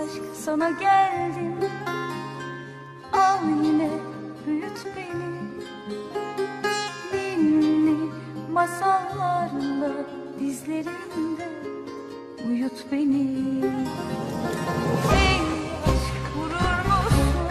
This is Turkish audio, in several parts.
aşk sana geldim. Al yine büyüt beni, ninni masallarla dizlerimde uyut beni. Ey aşk vurur musun,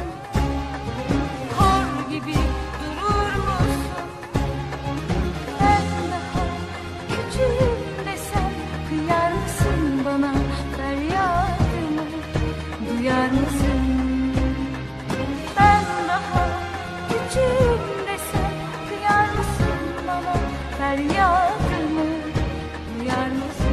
kor gibi durur musun? Ben daha küçüğüm desem kıyar mısın bana, feryadımı duyar mısın? Ben daha küçüğüm desem kıyar mısın bana, feryadımı duyar mısın?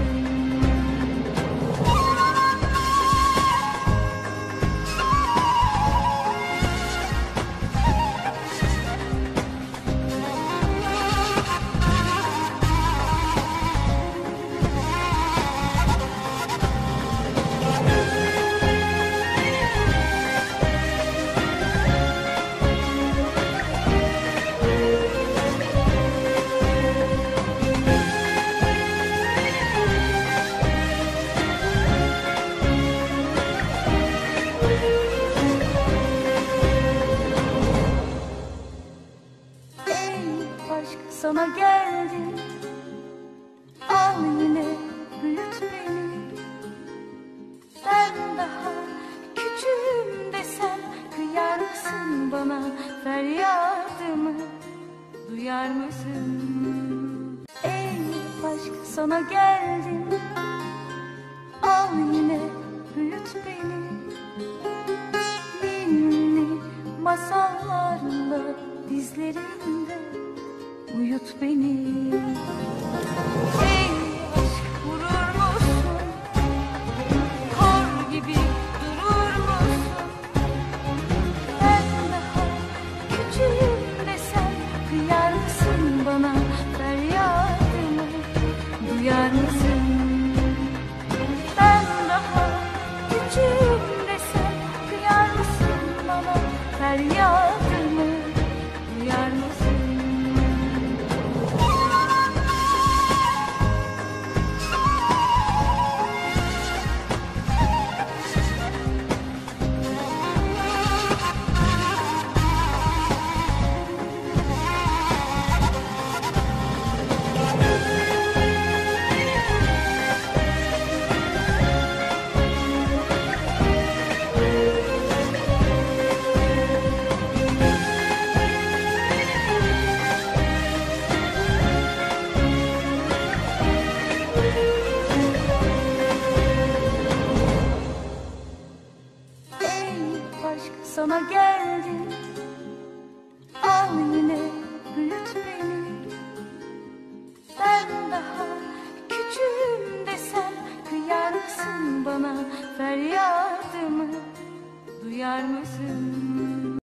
Aşk sana geldim. Al yine büyüt beni. Ben daha küçüğüm desem kıyar mısın bana, feryadımı duyar mısın? Ey aşk sana geldim. Al yine büyüt beni, ninni masallarla dizlerimde uyut beni. Ey aşk vurur musun, kor gibi durur musun? Ben daha küçüğüm desem kıyar mısın bana, feryadımı duyar mısın? Ben daha küçüğüm desem kıyar mısın bana, feryadımı duyar mısın? Aşk sana geldim. Al yine büyüt beni. Ben daha küçüğüm desem kıyar mısın bana, feryadımı duyar mısın?